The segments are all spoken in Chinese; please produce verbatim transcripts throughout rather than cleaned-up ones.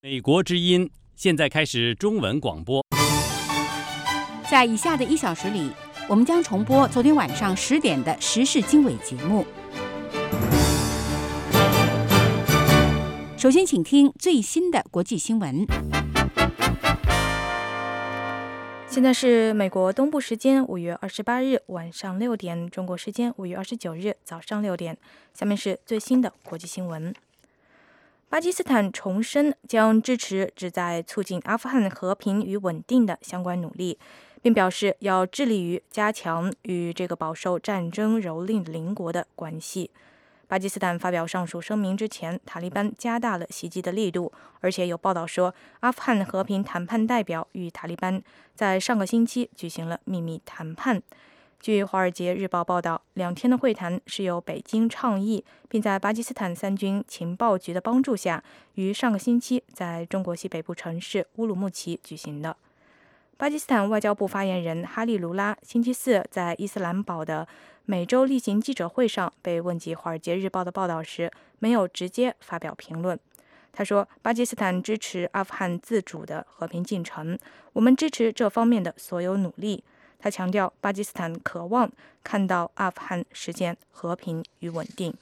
美国之音现在开始中文广播。 在以下的一小时里，我们将重播昨天晚上十点的时事经纬节目。首先，请听最新的国际新闻。 现在是美国东部时间五月二十八日晚上六点，中国时间五月二十九日早上六点。下面是最新的国际新闻。巴基斯坦重申将支持旨在促进阿富汗和平与稳定的相关努力，并表示要致力于加强与这个饱受战争蹂躏的邻国的关系。巴基斯坦发表上述声明之前，塔利班加大了袭击的力度，而且有报道说，阿富汗和平谈判代表与塔利班在上个星期举行了秘密谈判。据《华尔街日报》报道，两天的会谈是由北京倡议，并在巴基斯坦三军情报局的帮助下，于上个星期在中国西北部城市乌鲁木齐举行的。巴基斯坦外交部发言人哈利卢拉星期四在伊斯兰堡的每周例行记者会上被问及《华尔街日报》的报道时，没有直接发表评论。他说，巴基斯坦支持阿富汗自主的和平进程，我们支持这方面的所有努力。他强调，巴基斯坦渴望看到阿富汗实现和平与稳定。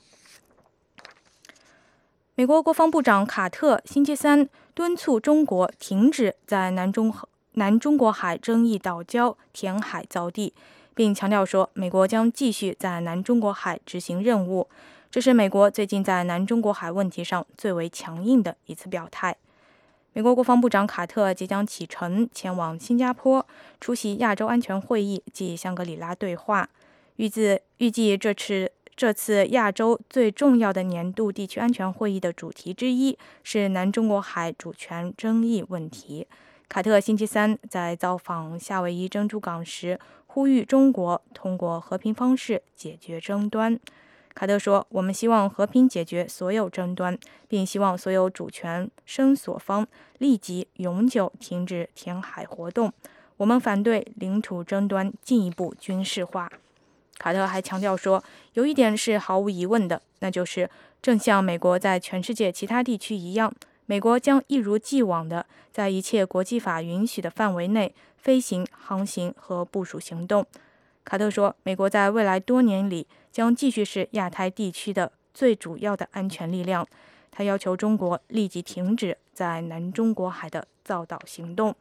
美国国防部长卡特星期三敦促中国停止在南中南中国海争议岛礁填海造地，并强调说，美国将继续在南中国海执行任务。这是美国最近在南中国海问题上最为强硬的一次表态。美国国防部长卡特即将启程前往新加坡出席亚洲安全会议暨香格里拉对话。预计预计这次这次亚洲最重要的年度地区安全会议的主题之一是南中国海主权争议问题。卡特星期三在造访夏威夷珍珠港时，呼吁中国通过和平方式解决争端。卡特说，我们希望和平解决所有争端，并希望所有主权声索方立即永久停止填海活动。我们反对领土争端进一步军事化。卡特还强调说，有一点是毫无疑问的，那就是正像美国在全世界其他地区一样，美国将一如既往的在一切国际法允许的范围内飞行、航行和部署行动。卡特说，美国在未来多年里将继续是亚太地区的最主要的安全力量。他要求中国立即停止在南中国海的造岛行动。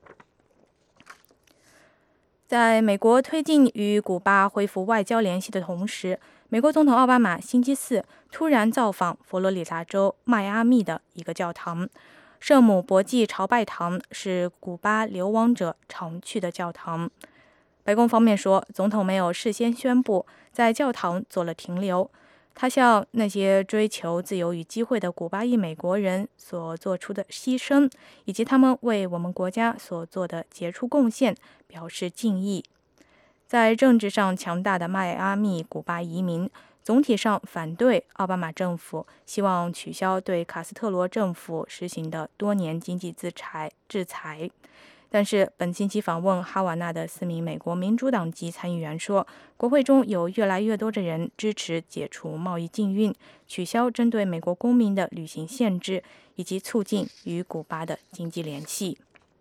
在美国推进与古巴恢复外交联系的同时，美国总统奥巴马星期四突然造访佛罗里达州迈阿密的一个教堂。圣母伯济朝拜堂是古巴流亡者常去的教堂。白宫方面说，总统没有事先宣布在教堂做了停留。他向那些追求自由与机会的古巴裔美国人所做出的牺牲，以及他们为我们国家所做的杰出贡献表示敬意。在政治上强大的迈阿密古巴移民总体上反对奥巴马政府希望取消对卡斯特罗政府实行的多年经济制裁制裁。但是本星期访问哈瓦那的四名美国民主党籍参议员说，国会中有越来越多的人支持解除贸易禁运，取消针对美国公民的旅行限制，以及促进与古巴的经济联系。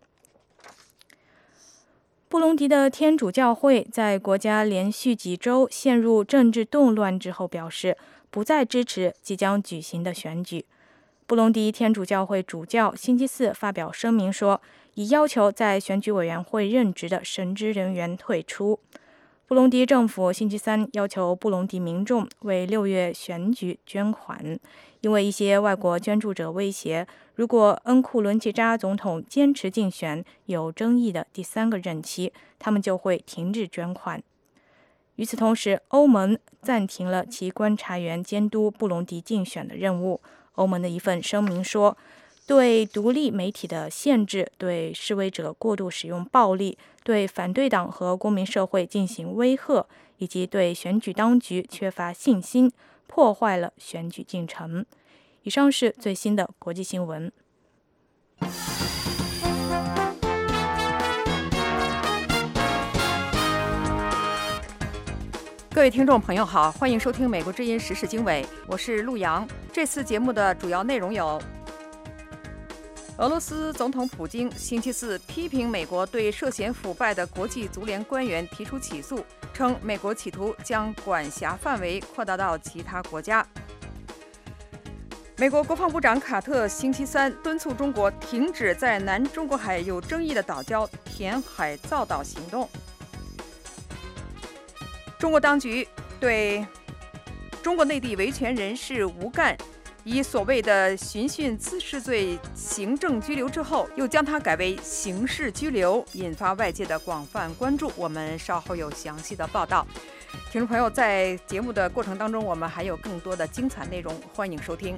布隆迪的天主教会在国家连续几周陷入政治动乱之后表示，不再支持即将举行的选举。布隆迪天主教会主教星期四发表声明说，已要求在选举委员会任职的神职人员退出。布隆迪政府星期三要求布隆迪民众为六月选举捐款，因为一些外国捐助者威胁，如果恩库伦齐扎总统坚持竞选有争议的第三个任期，他们就会停止捐款。与此同时，欧盟暂停了其观察员监督布隆迪竞选的任务。欧盟的一份声明说，对独立媒体的限制，对示威者过度使用暴力，对反对党和公民社会进行威吓，以及对选举当局缺乏信心，破坏了选举进程。以上是最新的国际新闻。 各位听众朋友好，欢迎收听美国之音时事经纬，我是陆洋。这次节目的主要内容有： 俄罗斯总统普京星期四批评美国对涉嫌腐败的国际足联官员提出起诉，称美国企图将管辖范围扩大到其他国家。美国国防部长卡特星期三敦促中国停止在南中国海有争议的岛礁填海造岛行动。中国当局对中国内地维权人士吴干以所谓的寻衅滋事罪行政拘留之后，又将他改为刑事拘留，引发外界的广泛关注。我们稍后有详细的报道。听众朋友，在节目的过程当中，我们还有更多的精彩内容，欢迎收听。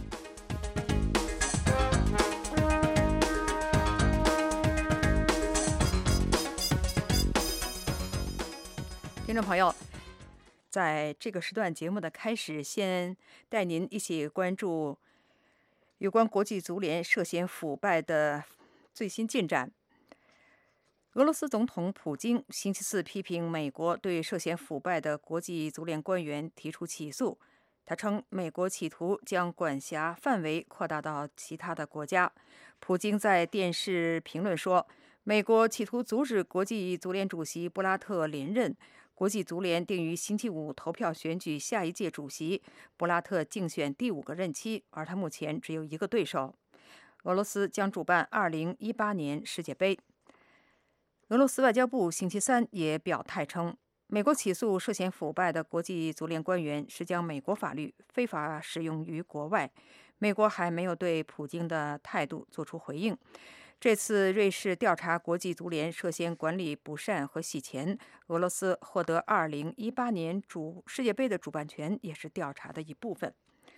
听众朋友，在这个时段节目的开始，先带您一起关注有关国际足联涉嫌腐败的最新进展。俄罗斯总统普京星期四批评美国对涉嫌腐败的国际足联官员提出起诉，他称美国企图将管辖范围扩大到其他的国家。普京在电视评论说，美国企图阻止国际足联主席布拉特连任。国际足联定于星期五投票选举下一届主席，布拉特竞选第五个任期，而他目前只有一个对手。俄罗斯将主办二零一八年世界杯。俄罗斯外交部星期三也表态称，美国起诉涉嫌腐败的国际足联官员是将美国法律非法使用于国外。美国还没有对普京的态度作出回应。这次瑞士调查国际足联涉嫌管理不善和洗钱，俄罗斯获得二零一八年主世界杯的主办权，也是调查的一部分。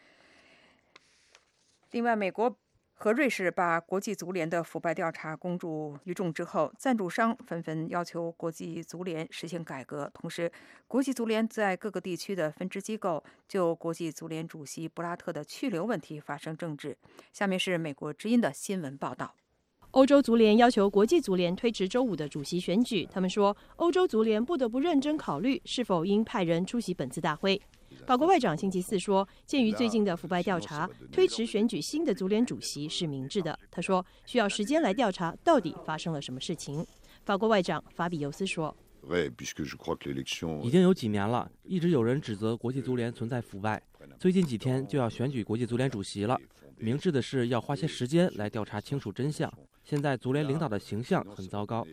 另外，美国和瑞士把国际足联的腐败调查公诸于众之后，赞助商纷纷要求国际足联实行改革。同时，国际足联在各个地区的分支机构就国际足联主席布拉特的去留问题发生争执。下面是美国之音的新闻报道。 欧洲足联要求国际足联推迟周五的主席选举。他们说，欧洲足联不得不认真考虑是否应派人出席本次大会。法国外长星期四说，鉴于最近的腐败调查，推迟选举新的足联主席是明智的。他说，需要时间来调查到底发生了什么事情。法国外长法比尤斯说， 已经有几年了，一直有人指责国际足联存在腐败。最近几天就要选举国际足联主席了，明智的是要花些时间来调查清楚真相。现在足联领导的形象很糟糕。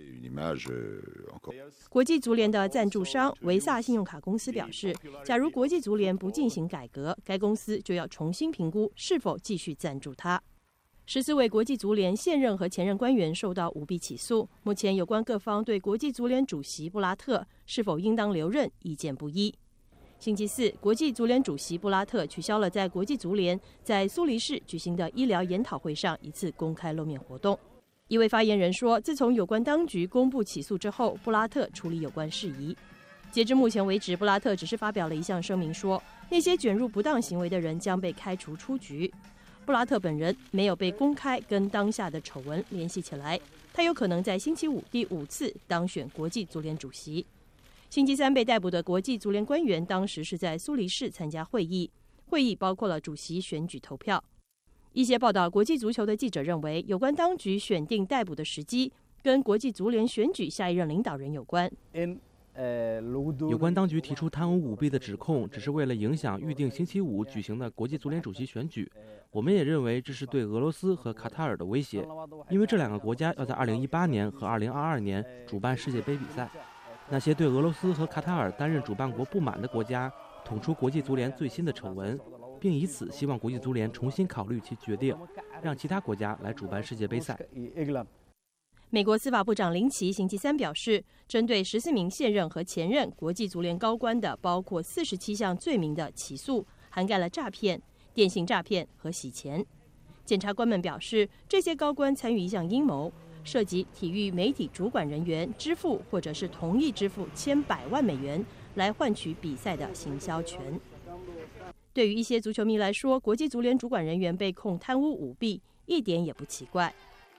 国际足联的赞助商维萨信用卡公司表示，假如国际足联不进行改革，该公司就要重新评估是否继续赞助它。十四位国际足联现任和前任官员受到舞弊起诉，目前有关各方对国际足联主席布拉特是否应当留任意见不一。星期四，国际足联主席布拉特取消了在国际足联在苏黎世举行的医疗研讨会上一次公开露面活动。一位发言人说，自从有关当局公布起诉之后，布拉特处理有关事宜。截至目前为止，布拉特只是发表了一项声明说，那些卷入不当行为的人将被开除出局。布拉特本人没有被公开跟当下的丑闻联系起来，他有可能在星期五第五次当选国际足联主席。星期三被逮捕的国际足联官员当时是在苏黎世参加会议，会议包括了主席选举投票。一些报道国际足球的记者认为，有关当局选定逮捕的时机跟国际足联选举下一任领导人有关。 有关当局提出贪污舞弊的指控，只是为了影响预定星期五举行的国际足联主席选举。我们也认为这是对俄罗斯和卡塔尔的威胁，因为这两个国家要在二零一八年和二零二二年主办世界杯比赛。那些对俄罗斯和卡塔尔担任主办国不满的国家，捅出国际足联最新的丑闻，并以此希望国际足联重新考虑其决定，让其他国家来主办世界杯赛。 美国司法部长林奇星期三表示，针对十四名现任和前任国际足联高官的包括四十七项罪名的起诉，涵盖了诈骗、电信诈骗和洗钱。检察官们表示，这些高官参与一项阴谋，涉及体育媒体主管人员支付或者是同意支付千百万美元来换取比赛的行销权。对于一些足球迷来说，国际足联主管人员被控贪污舞弊一点也不奇怪。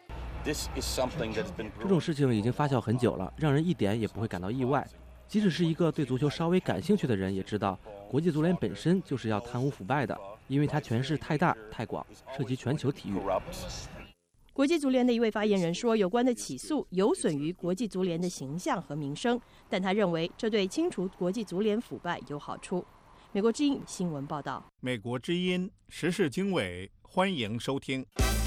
这种事情已经发酵很久了，让人一点也不会感到意外。即使是一个对足球稍微感兴趣的人也知道，国际足联本身就是要贪污腐败的，因为它权势太大太广，涉及全球体育。 国际足联的一位发言人说，有关的起诉有损于国际足联的形象和名声，但他认为这对清除国际足联腐败有好处。美国之音新闻报道。 美国之音时事经纬，欢迎收听。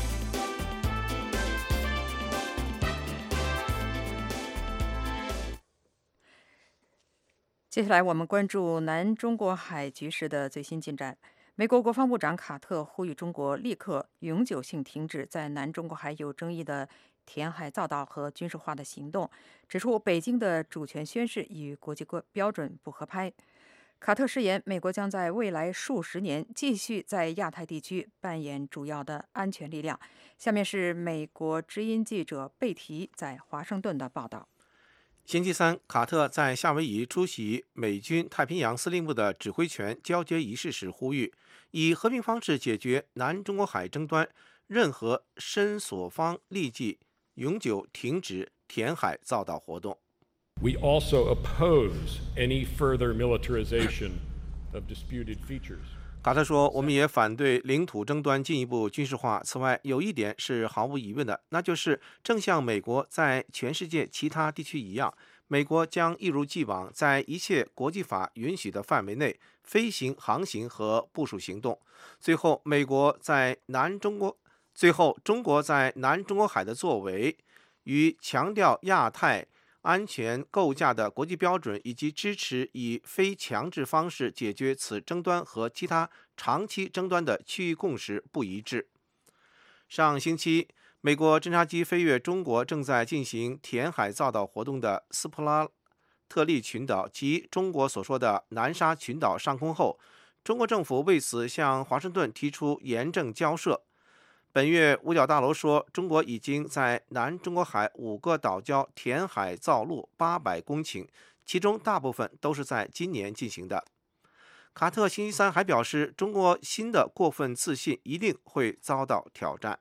接下来我们关注南中国海局势的最新进展。美国国防部长卡特呼吁中国立刻永久性停止在南中国海有争议的填海造岛和军事化的行动，指出北京的主权宣示与国际标准不合拍。卡特誓言，美国将在未来数十年继续在亚太地区扮演主要的安全力量。下面是美国之音记者贝提在华盛顿的报道。 星期三，卡特在夏威夷出席美军太平洋司令部的指挥权交接仪式时呼吁，以和平方式解决南中国海争端，任何申索方立即永久停止填海造岛活动。 We also oppose any further militarization of disputed features. 卡特说，我们也反对领土争端进一步军事化。此外，有一点是毫无疑问的，那就是正像美国在全世界其他地区一样，美国将一如既往在一切国际法允许的范围内飞行、航行和部署行动。最后，美国在南中国，最后中国在南中国海的作为，与强调亚太安全构架的国际标准，以及支持以非强制方式解决此争端和其他长期争端的区域共识不一致。上星期，美国侦察机飞越中国正在进行填海造岛活动的斯普拉特利群岛及中国所说的南沙群岛上空后，中国政府为此向华盛顿提出严正交涉。本月，五角大楼说，中国已经在南中国海五个岛礁填海造陆八百公顷，其中大部分都是在今年进行的。卡特星期三还表示，中国新的过分自信一定会遭到挑战。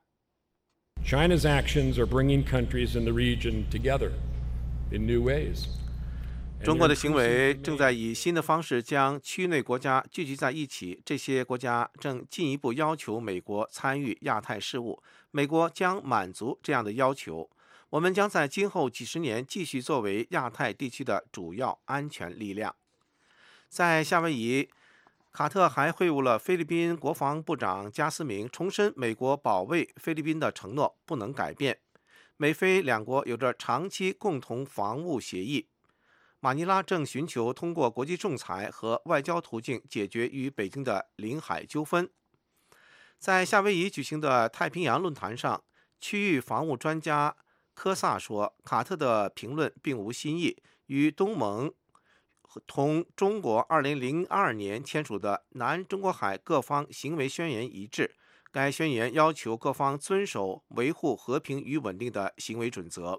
China's actions are bringing countries in the region together in new ways. 中国的行为正在以新的方式将区内国家聚集在一起，这些国家正进一步要求美国参与亚太事务，美国将满足这样的要求。我们将在今后几十年继续作为亚太地区的主要安全力量。在夏威夷，卡特还会晤了菲律宾国防部长加斯明，重申美国保卫菲律宾的承诺不能改变。美菲两国有着长期共同防务协议。马尼拉正寻求通过国际仲裁和外交途径解决与北京的领海纠纷。在夏威夷举行的太平洋论坛上，区域防务专家科萨说，卡特的评论并无新意，与东盟同中国二零零二年签署的南中国海各方行为宣言一致。该宣言要求各方遵守维护和平与稳定的行为准则。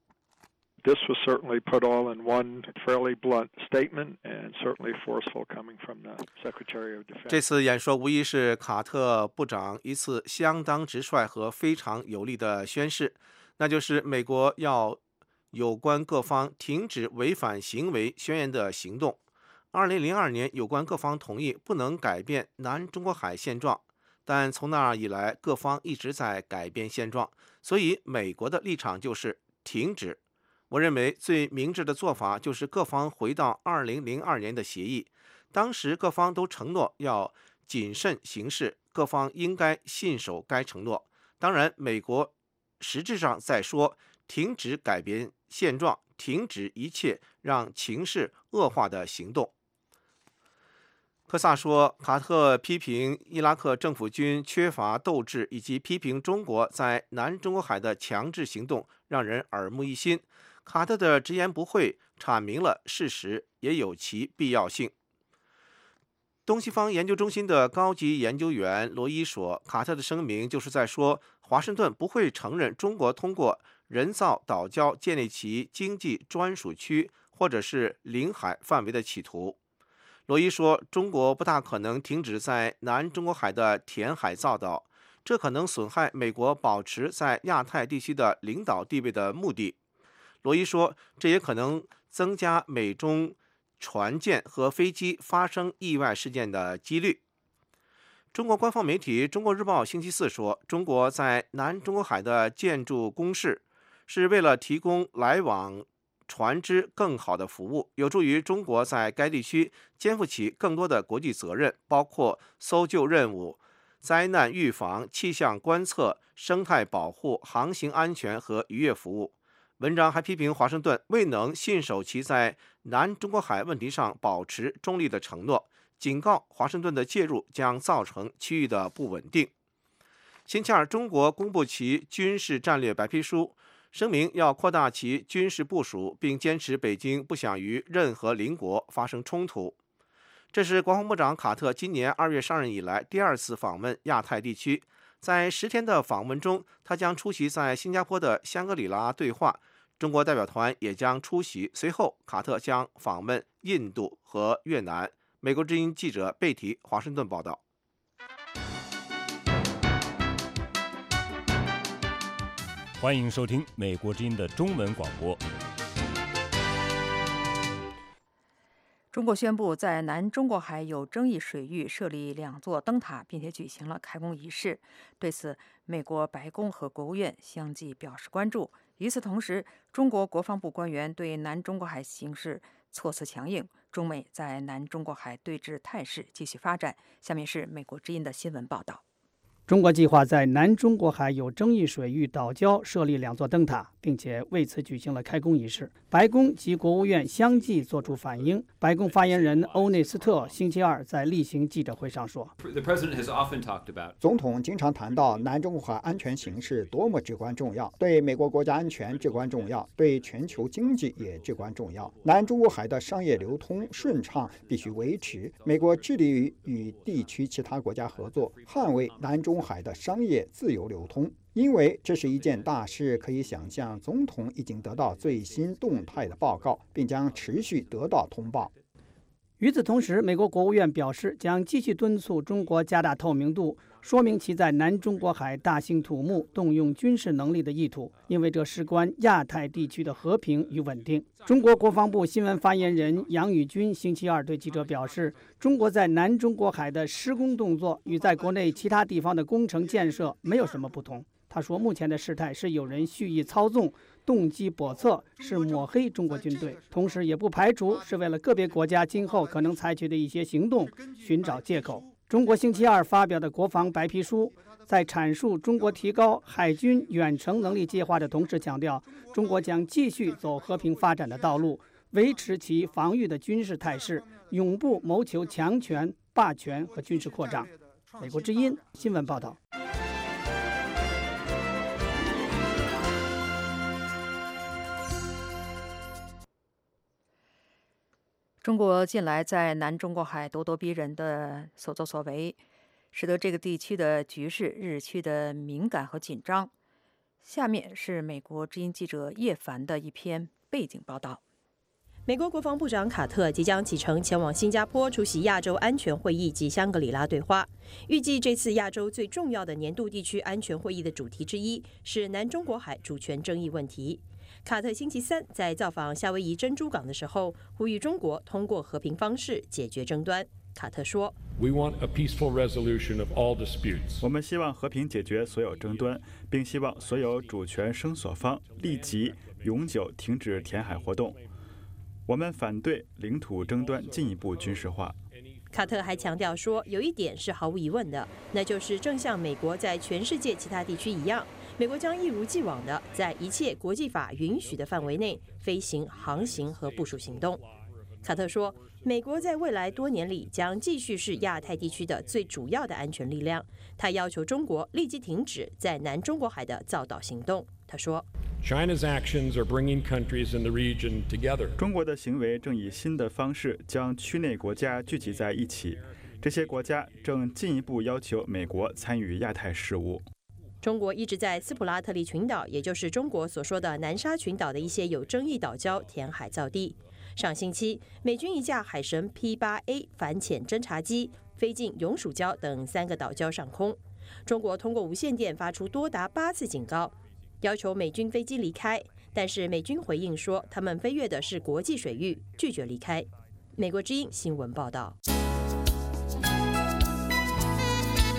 This was certainly put all in one fairly blunt statement and certainly forceful coming from the Secretary of Defense. 这次演说无疑是卡特部长一次相当直率和非常有力的宣示，那就是美国要有关各方停止违反行为宣言的行动。二零零二年，有关各方同意不能改变南中国海现状，但从那以来，各方一直在改变现状，所以美国的立场就是停止。我认为最明智的做法就是各方回到二零零二年的协议，当时各方都承诺要谨慎行事，各方应该信守该承诺。当然，美国实质上在说停止改变现状，停止一切让情势恶化的行动。科萨说，卡特批评伊拉克政府军缺乏斗志，以及批评中国在南中国海的强制行动让人耳目一新。卡特的直言不讳阐明了事实，也有其必要性。东西方研究中心的高级研究员罗伊说，卡特的声明就是在说，华盛顿不会承认中国通过人造岛礁建立其经济专属区或者是领海范围的企图。罗伊说，中国不大可能停止在南中国海的填海造岛，这可能损害美国保持在亚太地区的领导地位的目的。罗伊说，这也可能增加美中船舰和飞机发生意外事件的几率。 中国官方媒体《中国日报》星期四说，中国在南中国海的建筑工事是为了提供来往船只更好的服务，有助于中国在该地区肩负起更多的国际责任，包括搜救任务、灾难预防、气象观测、生态保护、航行安全和渔业服务。文章还批评华盛顿未能信守其在南中国海问题上保持中立的承诺，警告华盛顿的介入将造成区域的不稳定。星期二，中国公布其军事战略白皮书，声明要扩大其军事部署，并坚持北京不想与任何邻国发生冲突。这是国防部长卡特今年二月上任以来第二次访问亚太地区。在十天的访问中，他将出席在新加坡的香格里拉对话，中国代表团也将出席。随后，卡特将访问印度和越南。美国之音记者贝提华盛顿报道。 欢迎收听美国之音的中文广播。 中国宣布在南中国海有争议水域设立两座灯塔，并且举行了开工仪式。对此，美国白宫和国务院相继表示关注。与此同时，中国国防部官员对南中国海形势措辞强硬，中美在南中国海对峙态势继续发展。下面是美国之音的新闻报道。 中国计划在南中国海有争议水域岛礁设立两座灯塔，并且为此举行了开工仪式。白宫及国务院相继作出反应。白宫发言人欧内斯特星期二在例行记者会上说， 总统经常谈到南中国海安全形势多么至关重要，对美国国家安全至关重要，对全球经济也至关重要。南中国海的商业流通顺畅必须维持，美国致力于与地区其他国家合作，捍卫南中海的商业自由流通。因为这是一件大事，可以想象总统已经得到最新动态的报告，并将持续得到通报。 与此同时，美国国务院表示将继续敦促中国加大透明度，说明其在南中国海大兴土木、动用军事能力的意图，因为这事关亚太地区的和平与稳定。中国国防部新闻发言人杨宇军星期二对记者表示，中国在南中国海的施工动作与在国内其他地方的工程建设没有什么不同。他说，目前的事态是有人蓄意操纵，动机叵测，是抹黑中国军队，同时也不排除是为了个别国家今后可能采取的一些行动寻找借口。中国星期二发表的国防白皮书在阐述中国提高海军远程能力计划的同时强调，中国将继续走和平发展的道路，维持其防御的军事态势，永不谋求强权、霸权和军事扩张。美国之音新闻报道。 中国近来在南中国海咄咄逼人的所作所为，使得这个地区的局势日趋的敏感和紧张。下面是美国之音记者叶凡的一篇背景报道。 美国国防部长卡特即将启程前往新加坡出席亚洲安全会议及香格里拉对话。预计这次亚洲最重要的年度地区安全会议的主题之一是南中国海主权争议问题。卡特星期三在造访夏威夷珍珠港的时候，呼吁中国通过和平方式解决争端。卡特说：“ 我们希望和平解决所有争端，并希望所有主权声索方立即永久停止填海活动。我们反对领土争端进一步军事化。” 卡特还强调说，有一点是毫无疑问的，那就是正像美国在全世界其他地区一样，美国将一如既往的在一切国际法允许的范围内飞行、航行和部署行动。卡特说，美国在未来多年里将继续是亚太地区的最主要的安全力量。他要求中国立即停止在南中国海的造岛行动。他说， China's actions are bringing countries in the region together. 中国的行为正以新的方式将区内国家聚集在一起，这些国家正进一步要求美国参与亚太事务。 中国一直在斯普拉特利群岛，也就是中国所说的南沙群岛的一些有争议岛礁填海造地。上星期，美军一架海神 P 八 A 反潜侦察机飞进永暑礁等三个岛礁上空。中国通过无线电发出多达八次警告，要求美军飞机离开，但是美军回应说，他们飞越的是国际水域，拒绝离开。美国之音新闻报道。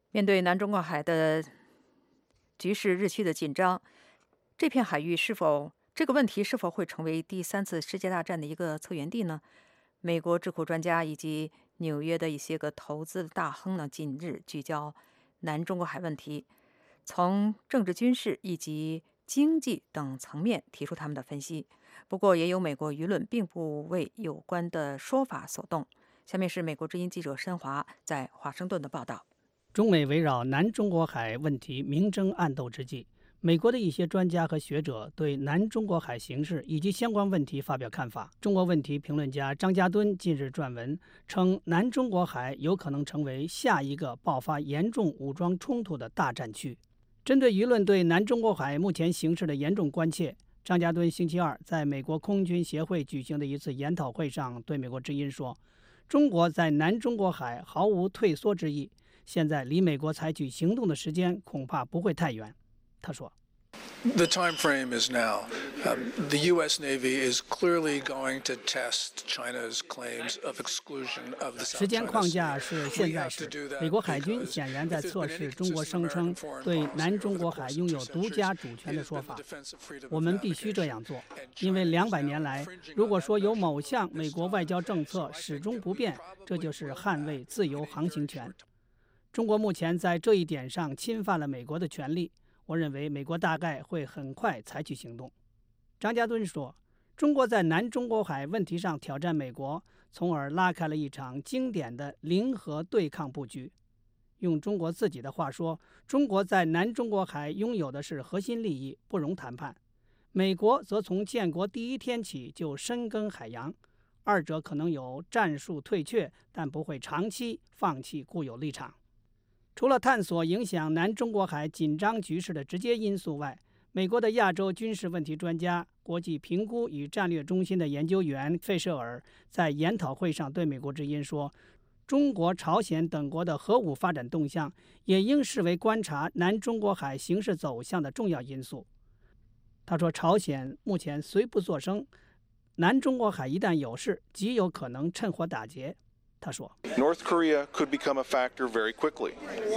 面对南中国海的局势日趋的紧张，这片海域是否这个问题是否会成为第三次世界大战的一个策源地呢？美国智库专家以及纽约的一些个投资大亨呢，近日聚焦南中国海问题，从政治、军事以及经济等层面提出他们的分析。不过，也有美国舆论并不为有关的说法所动。下面是美国之音记者申华在华盛顿的报道。 中美围绕南中国海问题明争暗斗之际，美国的一些专家和学者对南中国海形势以及相关问题发表看法。中国问题评论家张家敦近日撰文称，南中国海有可能成为下一个爆发严重武装冲突的大战区。针对舆论对南中国海目前形势的严重关切，张家敦星期二在美国空军协会举行的一次研讨会上对美国之音说，中国在南中国海毫无退缩之意，现在离美国采取行动的时间恐怕不会太远。他说 The time frame is now. Um, the U S Navy is clearly going to test China's claims of exclusion of the South China Sea. 时间框架是现在时。美国海军显然在测试中国声称对南中国海拥有独家主权的说法。我们必须这样做，因为两百年来，如果说有某项美国外交政策始终不变，这就是捍卫自由航行权。中国目前在这一点上侵犯了美国的权利。我认为美国大概会很快采取行动。张家敦说，中国在南中国海问题上挑战美国，从而拉开了一场经典的零和对抗布局。用中国自己的话说，中国在南中国海拥有的是核心利益，不容谈判。美国则从建国第一天起就深耕海洋，二者可能有战术退却，但不会长期放弃固有立场。除了探索影响南中国海紧张局势的直接因素外，美国的亚洲军事问题专家、国际评估与战略中心的研究员费舍尔在研讨会上对美国之音说，中国、朝鲜等国的核武发展动向也应视为观察南中国海形势走向的重要因素。他说，朝鲜目前虽不作声，南中国海一旦有事，极有可能趁火打劫。他说 North Korea could become a factor very quickly.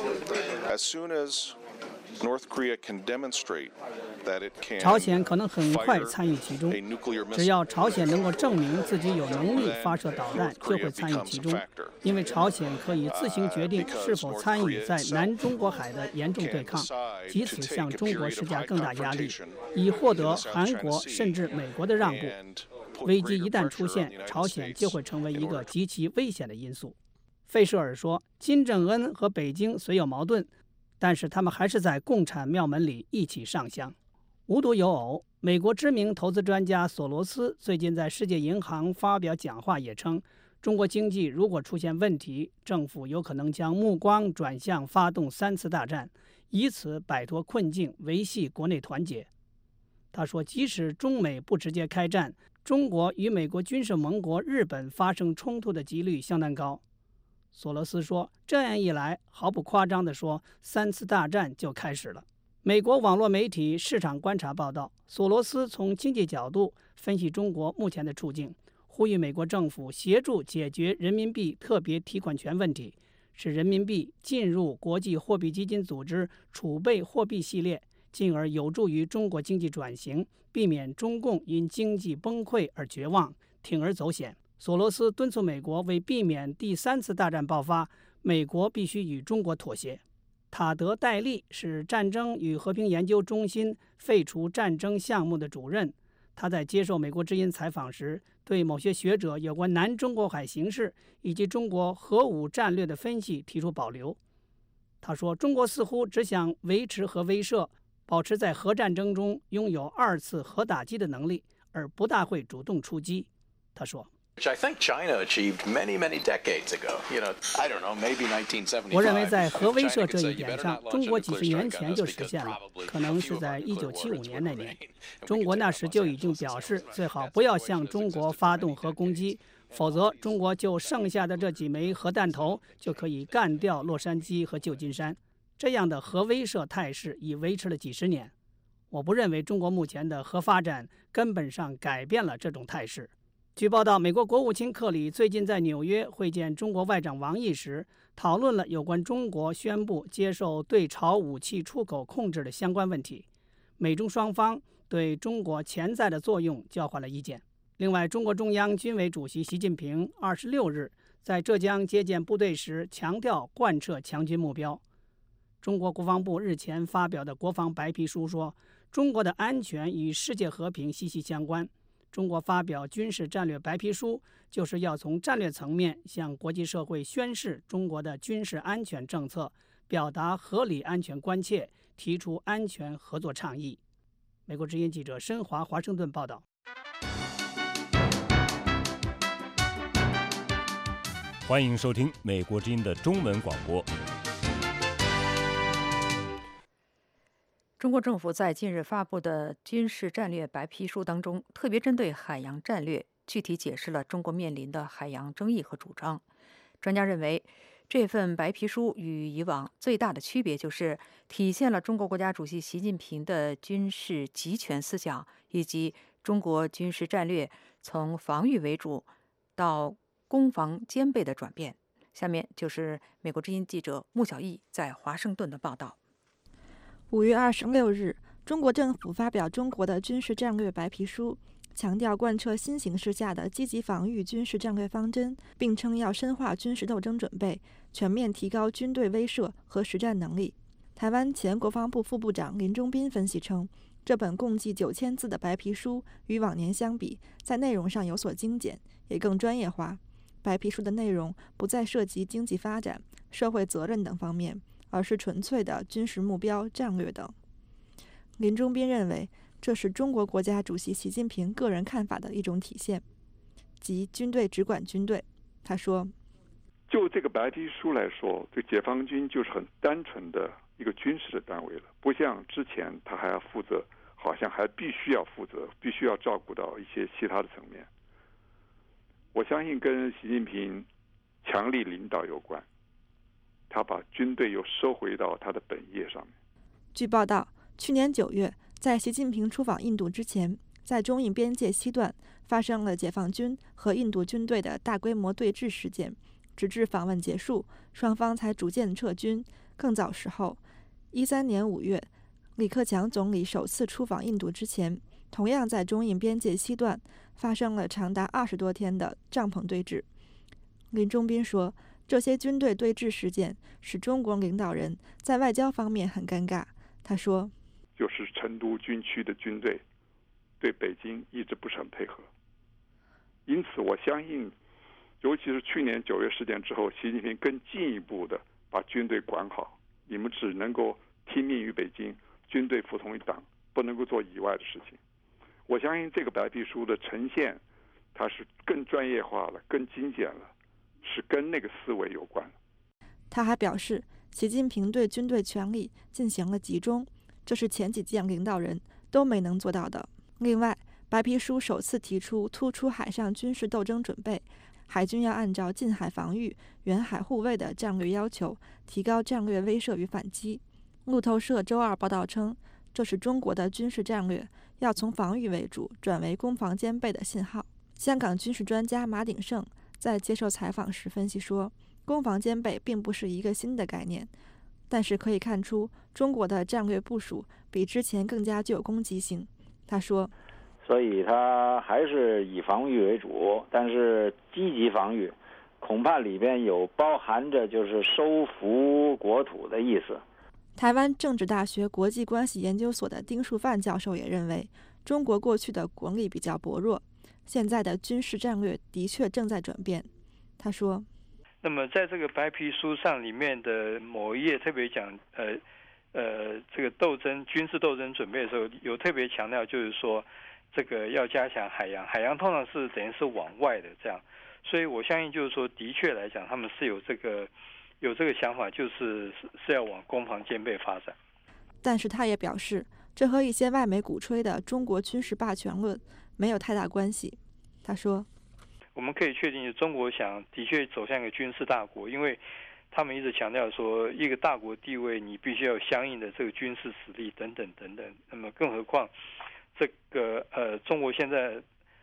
As soon as North Korea can demonstrate that it can 朝鲜可能很快参与其中，只要朝鲜能够证明自己有能力发射导弹，就会参与其中，因为朝鲜可以自行决定是否参与在南中国海的严重对抗，藉此向中国施加更大压力，以获得韩国甚至美国的让步。危机一旦出现，朝鲜就会成为一个极其危险的因素。费舍尔说，金正恩和北京虽有矛盾，但是他们还是在共产庙门里一起上香。无独有偶，美国知名投资专家索罗斯最近在世界银行发表讲话，也称中国经济如果出现问题，政府有可能将目光转向发动三次大战，以此摆脱困境，维系国内团结。他说，即使中美不直接开战，中国与美国军事盟国日本发生冲突的几率相当高。索罗斯说，这样一来，毫不夸张地说，三次大战就开始了。美国网络媒体市场观察报道，索罗斯从经济角度分析中国目前的处境，呼吁美国政府协助解决人民币特别提款权问题，使人民币进入国际货币基金组织储备货币系列，进而有助于中国经济转型，避免中共因经济崩溃而绝望，铤而走险。索罗斯敦促美国为避免第三次大战爆发，美国必须与中国妥协。塔德·戴利是战争与和平研究中心废除战争项目的主任，他在接受美国之音采访时，对某些学者有关南中国海形势以及中国核武战略的分析提出保留。他说，中国似乎只想维持核威慑，保持在核战争中拥有二次核打击的能力，而不大会主动出击。他说，我认为在核威慑这一点上，中国几十年前就实现了，可能是在一九七五年那年。中国那时就已经表示，最好不要向中国发动核攻击，否则中国就剩下的这几枚核弹头就可以干掉洛杉矶和旧金山。这样的核威慑态势已维持了几十年。我不认为中国目前的核发展根本上改变了这种态势。 据报道，美国国务卿克里最近在纽约会见中国外长王毅时，讨论了有关中国宣布接受对朝武器出口控制的相关问题。美中双方对中国潜在的作用交换了意见。另外，中国中央军委主席习近平二十六日在浙江接见部队时强调贯彻强军目标。中国国防部日前发表的国防白皮书说，中国的安全与世界和平息息相关。中国发表军事战略白皮书，就是要从战略层面向国际社会宣示中国的军事安全政策，表达合理安全关切，提出安全合作倡议。美国之音记者申华华盛顿报道。 欢迎收听美国之音的中文广播。 中国政府在近日发布的军事战略白皮书当中，特别针对海洋战略具体解释了中国面临的海洋争议和主张。专家认为，这份白皮书与以往最大的区别就是体现了中国国家主席习近平的军事集权思想，以及中国军事战略从防御为主到攻防兼备的转变。下面就是美国之音记者穆小艺在华盛顿的报道。 五月二十六日，中国政府发表中国的军事战略白皮书，强调贯彻新形势下的积极防御军事战略方针，并称要深化军事斗争准备，全面提高军队威慑和实战能力。台湾前国防部副部长林中斌分析称，这本共计九千字的白皮书与往年相比，在内容上有所精简，也更专业化。白皮书的内容不再涉及经济发展、社会责任等方面，而是纯粹的军事目标、战略等。林中斌认为，这是中国国家主席习近平个人看法的一种体现，即军队只管军队。他说， 就这个白皮书来说，这解放军就是很单纯的一个军事的单位了，不像之前他还要负责，好像还必须要负责，必须要照顾到一些其他的层面。我相信跟习近平强力领导有关，他把军队又收回到他的本业上面。 据报道，去年九月，在习近平出访印度之前，在中印边界西段发生了解放军和印度军队的大规模对峙事件，直至访问结束，双方才逐渐撤军。更早时候，一三年五月，李克强总理首次出访印度之前，同样在中印边界西段发生了长达二十多天的帐篷对峙。林中斌说，这些军队对峙事件使中国领导人在外交方面很尴尬。他说， 就是成都军区的军队对北京一直不是很配合，因此我相信，尤其是去年九月事件之后，习近平更进一步的把军队管好，你们只能够听命于北京，军队服从于党，不能够做以外的事情。我相信这个白皮书的呈现，它是更专业化了，更精简了，是跟那个思维有关。 他还表示，习近平对军队权力进行了集中，这是前几届领导人都没能做到的。另外，白皮书首次提出突出海上军事斗争准备，海军要按照近海防御、远海护卫的战略要求，提高战略威慑与反击。路透社周二报道称，这是中国的军事战略要从防御为主转为攻防兼备的信号。香港军事专家马鼎盛在接受采访时分析说，攻防兼备并不是一个新的概念，但是可以看出中国的战略部署比之前更加具有攻击性。他说， 所以他还是以防御为主，但是积极防御恐怕里边有包含着就是收复国土的意思。 台湾政治大学国际关系研究所的丁树范教授也认为，中国过去的国力比较薄弱，现在的军事战略的确正在转变。他说， 那么在这个白皮书上里面的某一页特别讲呃呃这个斗争军事斗争准备的时候，有特别强调就是说这个要加强海洋，海洋通常是等于是往外的这样，所以我相信就是说的确来讲他们是有这个有这个想法，就是是要往攻防兼备发展。 但是他也表示，这和一些外媒鼓吹的中国军事霸权论没有太大关系。他说， 我们可以确定中国想的确走向一个军事大国，因为他们一直强调说一个大国地位你必须要有相应的这个军事实力等等等等。那么更何况这个呃中国现在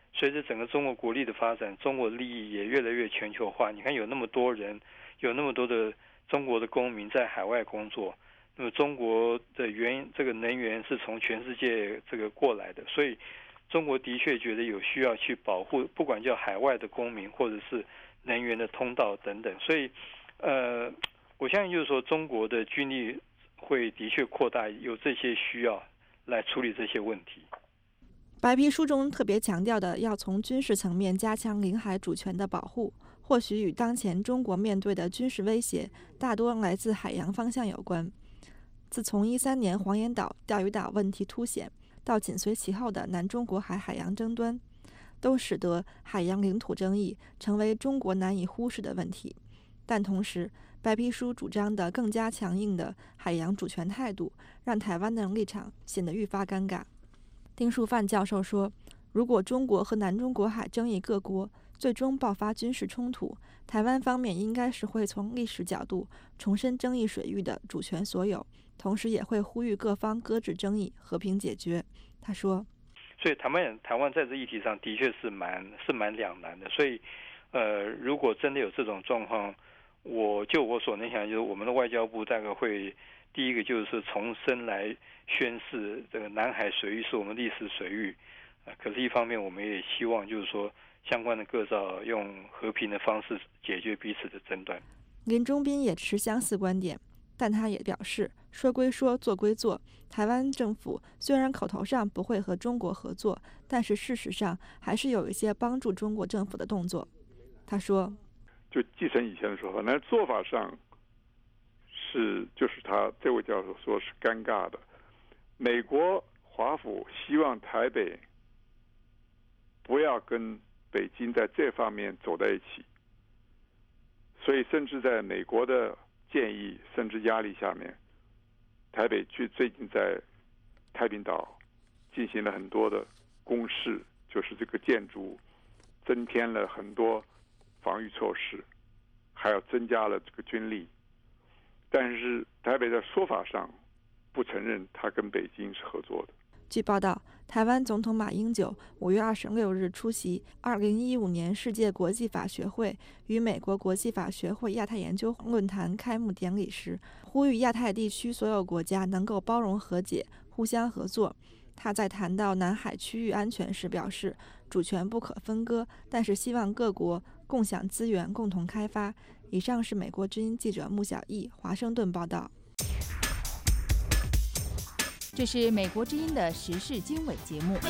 随着整个中国国力的发展，中国利益也越来越全球化。你看有那么多人，有那么多的中国的公民在海外工作，那么中国的原这个能源是从全世界这个过来的，所以中国的确觉得有需要去保护，不管叫海外的公民或者是能源的通道等等。所以，呃，我相信就是说，中国的军力会的确扩大，有这些需要来处理这些问题。 白皮书中特别强调的，要从军事层面加强领海主权的保护，或许与当前中国面对的军事威胁大多来自海洋方向有关。自从一三年黄岩岛、钓鱼岛问题凸显，到紧随其后的南中国海海洋争端，都使得海洋领土争议成为中国难以忽视的问题。但同时，白皮书主张的更加强硬的海洋主权态度，让台湾的立场显得愈发尴尬。丁树范教授说，如果中国和南中国海争议各国最终爆发军事冲突，台湾方面应该是会从历史角度重申争议水域的主权所有，同时也会呼吁各方搁置争议，和平解决。他说， 所以台湾台湾在这议题上的确是蛮是蛮两难的。所以，呃，如果真的有这种状况，我就我所能想，就是我们的外交部大概会第一个就是重申来宣示这个南海水域是我们历史水域。呃，可是，一方面我们也希望就是说，相关的各照用和平的方式解决彼此的争端。 林中斌也持相似观点，但他也表示，说归说，做归做，台湾政府虽然口头上不会和中国合作，但是事实上还是有一些帮助中国政府的动作。他说， 就继承以前的说法，那做法上是就是他这位教授说是尴尬的。美国华府希望台北不要跟北京在这方面走在一起，所以甚至在美国的建议甚至压力下面，台北去最近在太平岛进行了很多的攻势，就是这个建筑增添了很多防御措施，还要增加了这个军力。但是台北在说法上不承认他跟北京是合作的。 据报道，台湾总统马英九五月二十六日出席二零一五年世界国际法学会与美国国际法学会亚太研究论坛开幕典礼时，呼吁亚太地区所有国家能够包容和解，互相合作。他在谈到南海区域安全时表示，主权不可分割，但是希望各国共享资源，共同开发。以上是美国之音记者穆小艺华盛顿报道。 这是美国之音的时事经纬节目。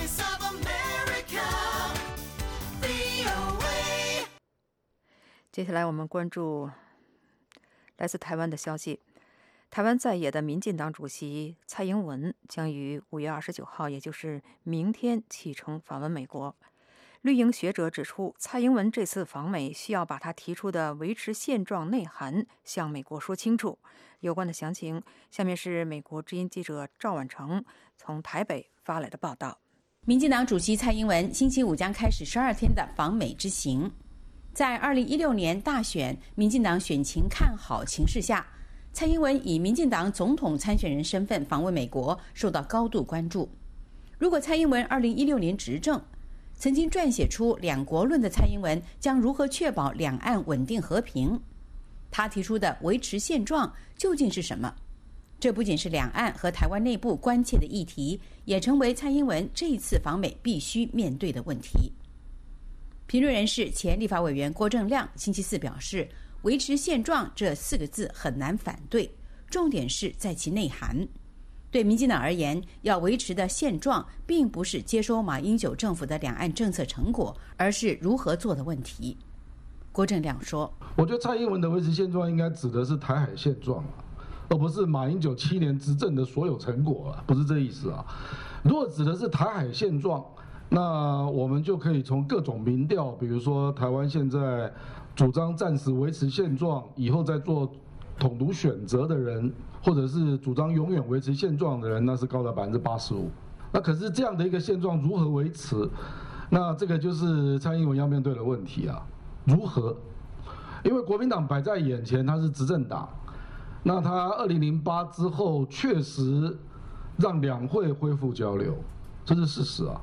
接下来我们关注来自台湾的消息。台湾在野的民进党主席蔡英文将于五月二十九号，也就是明天启程访问美国。绿营学者指出，蔡英文这次访美需要把他提出的维持现状内涵向美国说清楚。有关的详情，下面是美国之音记者赵婉成从台北发来的报道。 民进党主席蔡英文星期五将开始十二天的访美之行。在二零一六年大选民进党选情看好情势下，蔡英文以民进党总统参选人身份访问美国，受到高度关注。如果蔡英文二零一六年执政，曾经撰写出《两国论》的蔡英文将如何确保两岸稳定和平？他提出的维持现状究竟是什么？这不仅是两岸和台湾内部关切的议题，也成为蔡英文这一次访美必须面对的问题。评论人士前立法委员郭正亮星期四表示，维持现状这四个字很难反对，重点是在其内涵。对民进党而言，要维持的现状并不是接收马英九政府的两岸政策成果，而是如何做的问题。郭正亮说， 我觉得蔡英文的维持现状应该指的是台海现状，而不是马英九七年执政的所有成果，不是这意思啊。如果指的是台海现状，那我们就可以从各种民调，比如说台湾现在主张暂时维持现状，以后再做统独选择的人，或者是主张永远维持现状的人，那是高达百分之八十五。那可是这样的一个现状如何维持？那这个就是蔡英文要面对的问题啊，如何？因为国民党摆在眼前，他是执政党，那他二零零八之后确实让两会恢复交流，这是事实啊。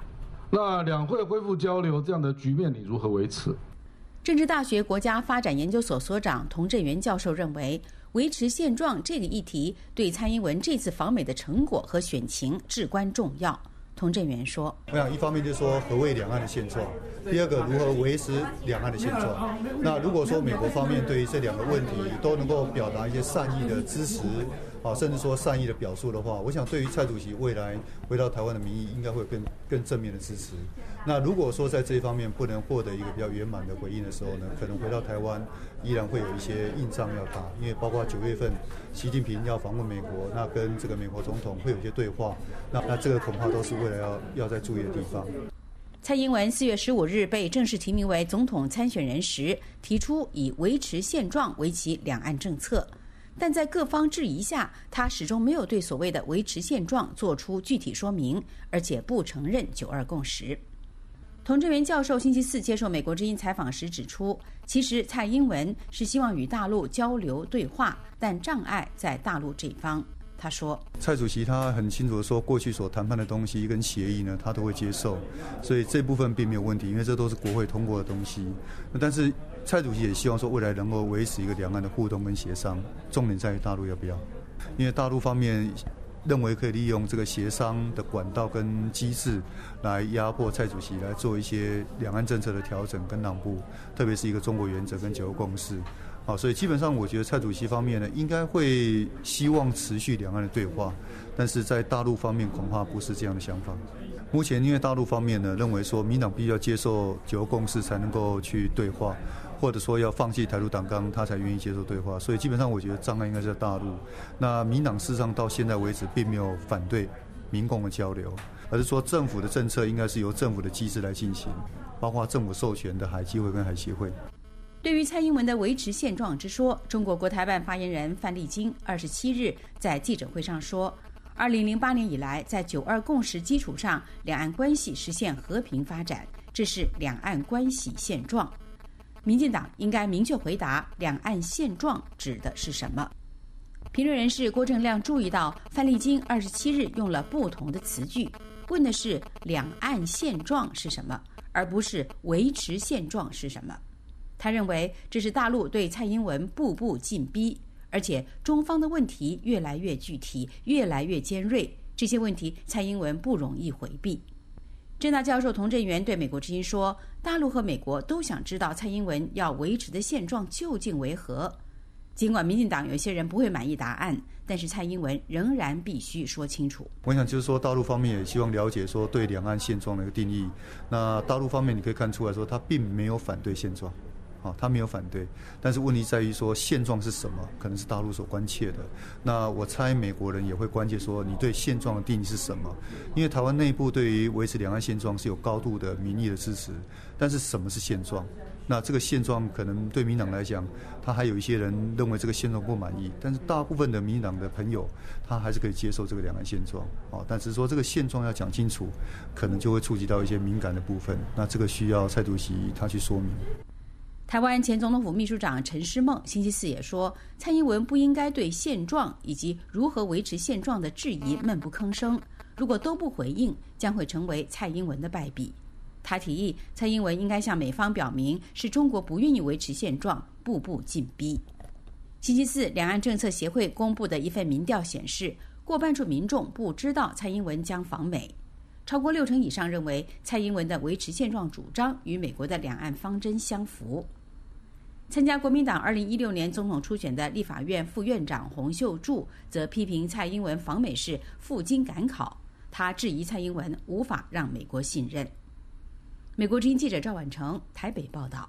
那两会恢复交流这样的局面，你如何维持？ 政治大学国家发展研究所所长童振源教授认为，维持现状这个议题对蔡英文这次访美的成果和选情至关重要。童振源说：“ 我想一方面就是说何谓两岸的现状，第二个如何维持两岸的现状。那如果说美国方面对于这两个问题都能够表达一些善意的支持，啊，甚至说善意的表述的话，我想对于蔡主席未来回到台湾的民意，应该会更更正面的支持。那如果说在这一方面不能获得一个比较圆满的回应的时候呢，可能回到台湾依然会有一些硬仗要打，因为包括九月份习近平要访问美国，那跟这个美国总统会有一些对话，那那这个恐怕都是未来要要再注意的地方。” 蔡英文四月十五日被正式提名为总统参选人时，提出以维持现状为其两岸政策。但在各方质疑下，他始终没有对所谓的维持现状做出具体说明，而且不承认九二共识。童振源教授星期四接受美国之音采访时指出，其实蔡英文是希望与大陆交流对话，但障碍在大陆这一方。他说：“ 蔡主席他很清楚的说，过去所谈判的东西跟协议呢，他都会接受，所以这部分并没有问题，因为这都是国会通过的东西。但是蔡主席也希望说，未来能够维持一个两岸的互动跟协商，重点在于大陆要不要，因为大陆方面认为可以利用这个协商的管道跟机制来压迫蔡主席，来做一些两岸政策的调整跟让步，特别是一个中国原则跟九二共识。”好，所以基本上我觉得蔡主席方面呢，应该会希望持续两岸的对话，但是在大陆方面恐怕不是这样的想法。目前因为大陆方面呢认为说，民党必须要接受九二共识才能够去对话，或者说要放弃台独党纲，他才愿意接受对话。所以基本上我觉得障碍应该是在大陆。那民党事实上到现在为止并没有反对民共的交流，而是说政府的政策应该是由政府的机制来进行，包括政府授权的海基会跟海协会。 对于蔡英文的维持现状之说，中国国台办发言人范丽晶二十七日在记者会上说，二零零八年以来，在九二共识基础上，两岸关系实现和平发展，这是两岸关系现状。民进党应该明确回答，两岸现状指的是什么？评论人士郭正亮注意到，范丽晶二十七日用了不同的词句，问的是两岸现状是什么，而不是维持现状是什么。他认为这是大陆对蔡英文步步进逼，而且中方的问题越来越具体，越来越尖锐，这些问题蔡英文不容易回避。政大教授童振源对美国之音说，大陆和美国都想知道蔡英文要维持的现状究竟为何。尽管民进党有些人不会满意答案，但是蔡英文仍然必须说清楚。 我想就是说，大陆方面也希望了解说对两岸现状的一个定义。那大陆方面你可以看出来说，他并没有反对现状。哦，他没有反对，但是问题在于说现状是什么，可能是大陆所关切的。那我猜美国人也会关切说，你对现状的定义是什么？因为台湾内部对于维持两岸现状是有高度的民意的支持，但是什么是现状？那这个现状可能对民党来讲，他还有一些人认为这个现状不满意，但是大部分的民党的朋友，他还是可以接受这个两岸现状。哦，但是说这个现状要讲清楚，可能就会触及到一些敏感的部分。那这个需要蔡主席他去说明。 台湾前总统府秘书长陈诗梦星期四也说，蔡英文不应该对现状以及如何维持现状的质疑闷不吭声，如果都不回应，将会成为蔡英文的败笔。他提议蔡英文应该向美方表明，是中国不愿意维持现状，步步进逼。星期四，两岸政策协会公布的一份民调显示，过半数民众不知道蔡英文将访美，超过六成以上认为蔡英文的维持现状主张与美国的两岸方针相符。参加国民党二零一六年总统初选的立法院副院长洪秀柱则批评蔡英文访美是赴京赶考，他质疑蔡英文无法让美国信任。美国之音记者赵婉成台北报道。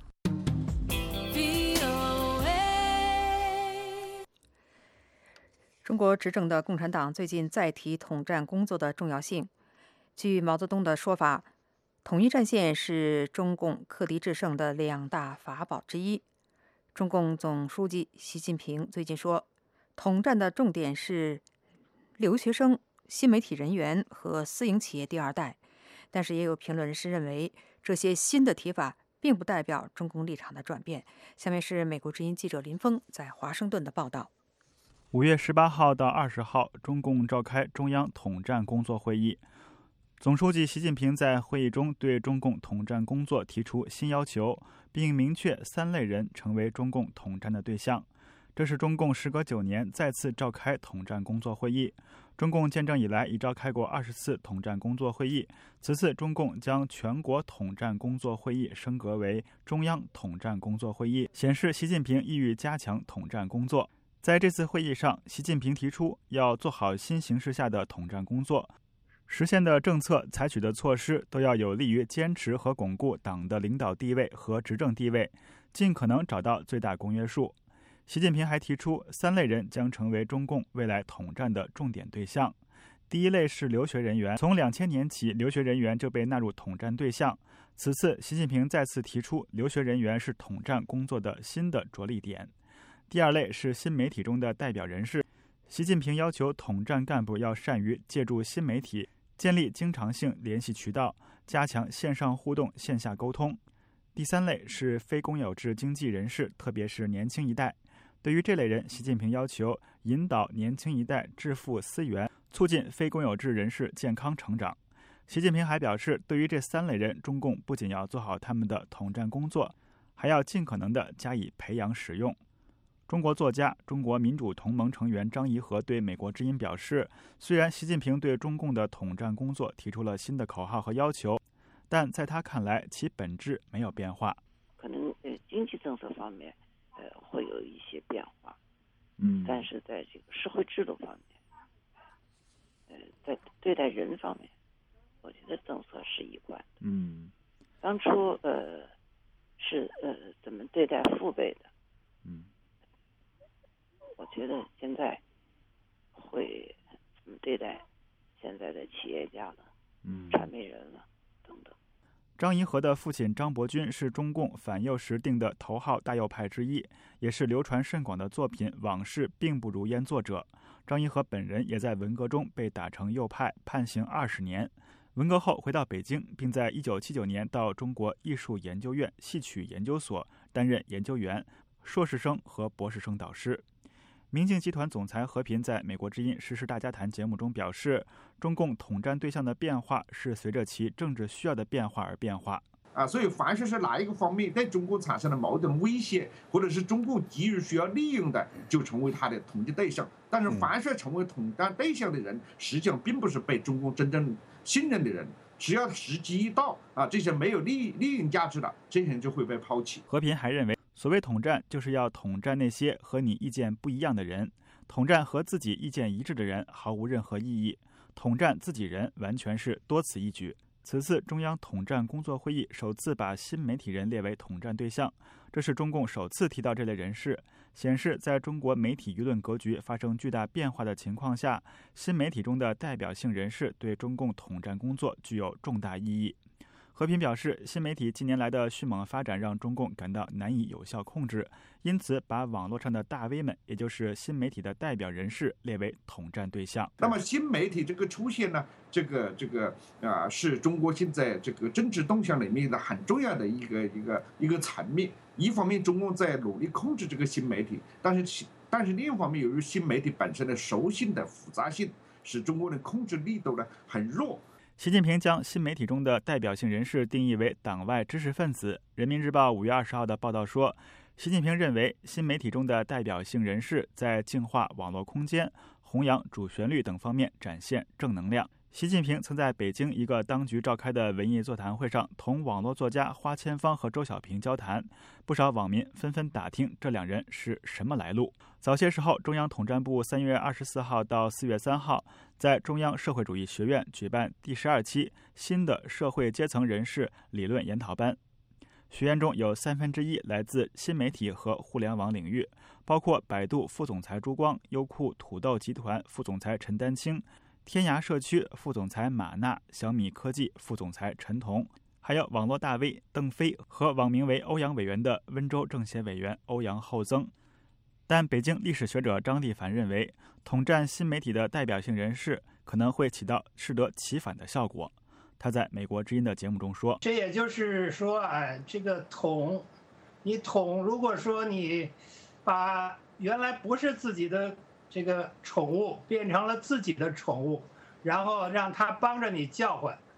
中国执政的共产党最近再提统战工作的重要性。据毛泽东的说法，统一战线是中共克敌制胜的两大法宝之一。中共总书记习近平最近说，统战的重点是留学生、新媒体人员和私营企业第二代。但是也有评论人士认为，这些新的提法并不代表中共立场的转变。下面是美国之音记者林峰在华盛顿的报道。 五月十八号到二十号，中共召开中央统战工作会议。 总书记习近平在会议中对中共统战工作提出新要求，并明确三类人成为中共统战的对象。这是中共时隔九年再次召开统战工作会议。中共建政以来已召开过二十次统战工作会议，此次中共将全国统战工作会议升格为中央统战工作会议，显示习近平意欲加强统战工作。在这次会议上，习近平提出要做好新形势下的统战工作，实现的政策、采取的措施都要有利于坚持和巩固党的领导地位和执政地位，尽可能找到最大公约数。习近平还提出，三类人将成为中共未来统战的重点对象。第一类是留学人员，从两千年起，留学人员就被纳入统战对象。此次，习近平再次提出，留学人员是统战工作的新的着力点。第二类是新媒体中的代表人士，习近平要求统战干部要善于借助新媒体，建立经常性联系渠道，加强线上互动、线下沟通。第三类是非公有制经济人士，特别是年轻一代。对于这类人，习近平要求引导年轻一代致富思源，促进非公有制人士健康成长。习近平还表示，对于这三类人，中共不仅要做好他们的统战工作，还要尽可能地加以培养使用。中国作家、中国民主同盟成员张颐和对美国之音表示，虽然习近平对中共的统战工作提出了新的口号和要求，但在他看来，其本质没有变化。 可能呃经济政策方面呃会有一些变化， 嗯， 但是在这个社会制度方面，呃，在对待人方面，我觉得政策是一贯的。 嗯， 当初呃是呃怎么对待父辈的， 嗯， 我觉得现在会怎么对待现在的企业家了， 嗯， 传媒人了等等。 张颐和的父亲张伯钧是中共反右时定的头号大右派之一，也是流传甚广的作品《往事并不如烟》作者。张颐和本人也在文革中被打成右派，判刑二十年。文革后回到北京，并在一九七九年到中国艺术研究院戏曲研究所担任研究员、硕士生和博士生导师。明镜集团总裁何频在美国之音时事大家谈节目中表示，中共统战对象的变化是随着其政治需要的变化而变化。 啊，所以凡是是哪一个方面对中共产生了某种威胁，或者是中共急于需要利用的，就成为他的统战对象。但是凡是成为统战对象的人，实际上并不是被中共真正信任的人。只要时机一到啊，这些没有利利用价值的这些人就会被抛弃。 何频还认为，所谓统战就是要统战那些和你意见不一样的人，统战和自己意见一致的人毫无任何意义，统战自己人完全是多此一举。此次中央统战工作会议首次把新媒体人列为统战对象，这是中共首次提到这类人士，显示在中国媒体舆论格局发生巨大变化的情况下，新媒体中的代表性人士对中共统战工作具有重大意义。和平表示，新媒体近年来的迅猛发展让中共感到难以有效控制，因此把网络上的大 V 们，也就是新媒体的代表人士列为统战对象。 那么新媒体这个出现呢，这个这个啊、呃，是中国现在这个政治动向里面的很重要的一个一个一个层面。一方面，中共在努力控制这个新媒体，但是但是另一方面，由于新媒体本身的熟性的复杂性，使中国的控制力度呢很弱。 习近平将新媒体中的代表性人士定义为党外知识分子。人民日报五月二十号的报道说，习近平认为新媒体中的代表性人士在净化网络空间、弘扬主旋律等方面展现正能量。习近平曾在北京一个当局召开的文艺座谈会上同网络作家花千芳和周小平交谈，不少网民纷纷打听这两人是什么来路。早些时候，中央统战部三月二十四号到四月三号在中央社会主义学院举办第十二期新的社会阶层人士理论研讨班，学员中有三分之一来自新媒体和互联网领域，包括百度副总裁朱光、优酷土豆集团副总裁陈丹青、天涯社区副总裁马娜、小米科技副总裁陈彤，还有网络大 V 邓飞和网名为欧阳委员的温州政协委员欧阳厚增。但北京历史学者张立凡认为，统战新媒体的代表性人士可能会起到适得其反的效果。他在美国之音的节目中说， 这也就是说，哎，这个统，你统，如果说你把原来不是自己的这个宠物变成了自己的宠物，然后让它帮着你叫唤，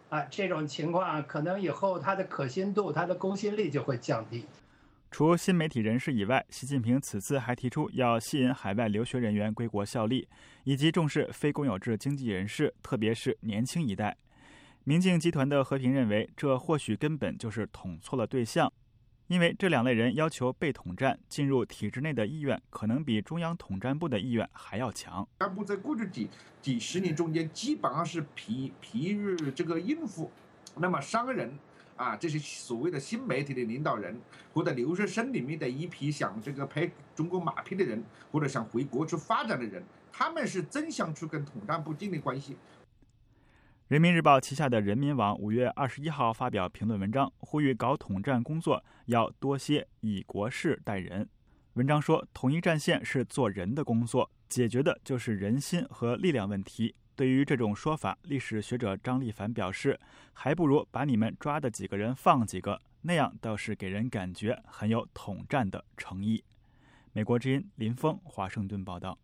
啊，这种情况可能以后它的可信度、它的公信力就会降低。 除新媒体人士以外，习近平此次还提出要吸引海外留学人员归国效力，以及重视非公有制经济人士，特别是年轻一代。明镜集团的和平认为，这或许根本就是统错了对象，因为这两类人要求被统战、进入体制内的意愿，可能比中央统战部的意愿还要强。 统战部在过去几几十年中间，基本上是疲疲于这个应付，那么商人啊，这些所谓的新媒体的领导人，或者留学生里面的一批想这个拍中国马屁的人，或者想回国去发展的人，他们是真想去跟统战部建立关系。 人民日报旗下的人民网五月二十一号发表评论文章，呼吁搞统战工作要多些以国事待人。文章说，统一战线是做人的工作，解决的就是人心和力量问题。对于这种说法，历史学者张立凡表示，还不如把你们抓的几个人放几个，那样倒是给人感觉很有统战的诚意。美国之音林峰华盛顿报道。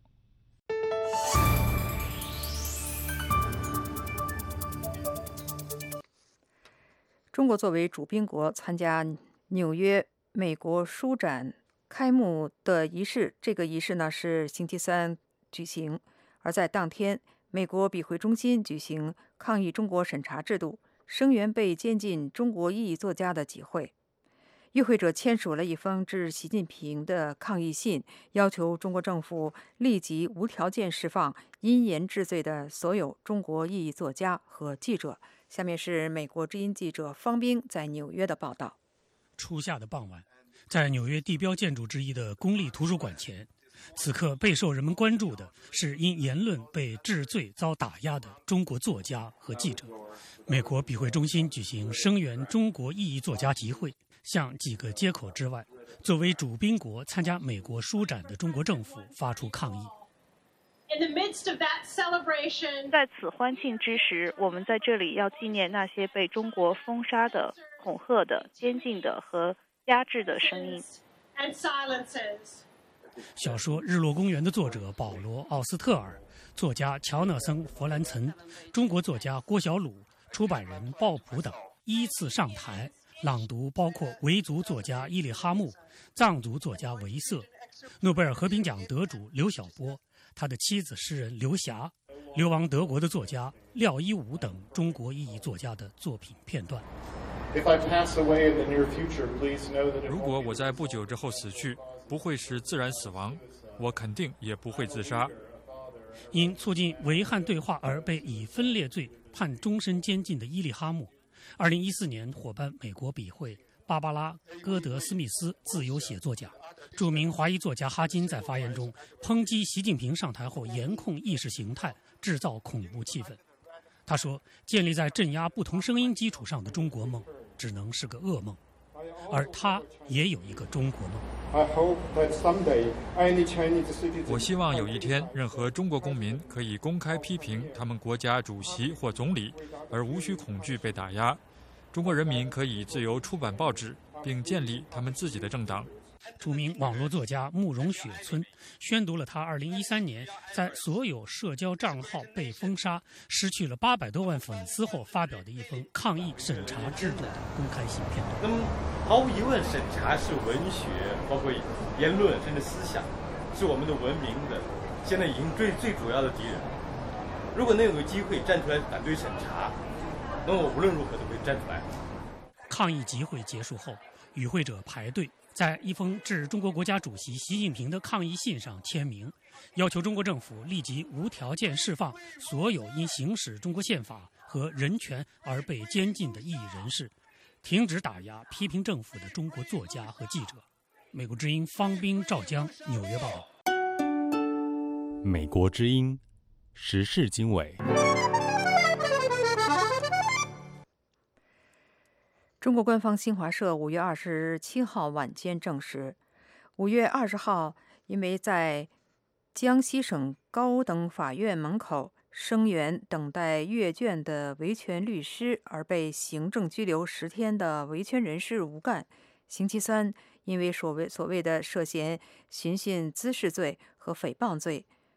中国作为主宾国参加纽约美国书展开幕的仪式，这个仪式呢是星期三举行，而在当天，美国笔会中心举行抗议中国审查制度、声援被监禁中国异议作家的集会。与会者签署了一封致习近平的抗议信，要求中国政府立即无条件释放因言治罪的所有中国异议作家和记者。下面是美国之音记者方冰在纽约的报道。 初夏的傍晚，在纽约地标建筑之一的公立图书馆前，此刻备受人们关注的是因言论被治罪遭打压的中国作家和记者。美国笔会中心举行声援中国异议作家集会，向几个街口之外，作为主宾国参加美国书展的中国政府发出抗议。 在此欢庆之时，我们在这里要纪念那些被中国封杀的、恐吓的、监禁的和压制的声音。 小说《日落公园》的作者保罗·奥斯特尔，作家乔纳森·弗兰岑，中国作家郭小鲁，出版人鲍普等依次上台朗读，包括维族作家伊里哈木、藏族作家维瑟、诺贝尔和平奖得主刘晓波，他的妻子诗人刘霞，流亡德国的作家廖一武等中国异议作家的作品片段。 如果我在不久之后死去，不会是自然死亡，我肯定也不会自杀。 因促进维汉对话而被以分裂罪判终身监禁的伊利哈木，二零一四年获颁美国笔会芭芭拉·戈德斯密斯自由写作奖。著名华裔作家哈金在发言中抨击习近平上台后严控意识形态，制造恐怖气氛。他说，建立在镇压不同声音基础上的中国梦只能是个噩梦，而他也有一个中国梦。 我希望有一天，任何中国公民可以公开批评他们国家主席或总理，而无需恐惧被打压。中国人民可以自由出版报纸，并建立他们自己的政党。 著名网络作家慕容雪村宣读了他二零一三年在所有社交账号被封杀、失去了八百多万粉丝后发表的一封抗议审查制度的公开信片段。 那么，毫无疑问，审查是文学，包括言论甚至思想，是我们的文明的现在已经最最主要的敌人。如果能有个机会站出来反对审查，那么我无论如何都会站出来。 抗议集会结束后，与会者排队在一封致中国国家主席习近平的抗议信上签名，要求中国政府立即无条件释放所有因行使中国宪法和人权而被监禁的异议人士，停止打压批评政府的中国作家和记者。美国之音方斌、赵江，纽约报道。 美国之音时事经纬。 中国官方新华社五月二十七号晚间证实，五月二十号因为在江西省高等法院门口声援等待阅卷的维权律师而被行政拘留十天的维权人士吴干，星期三因为所谓所谓的涉嫌寻衅滋事罪和诽谤罪，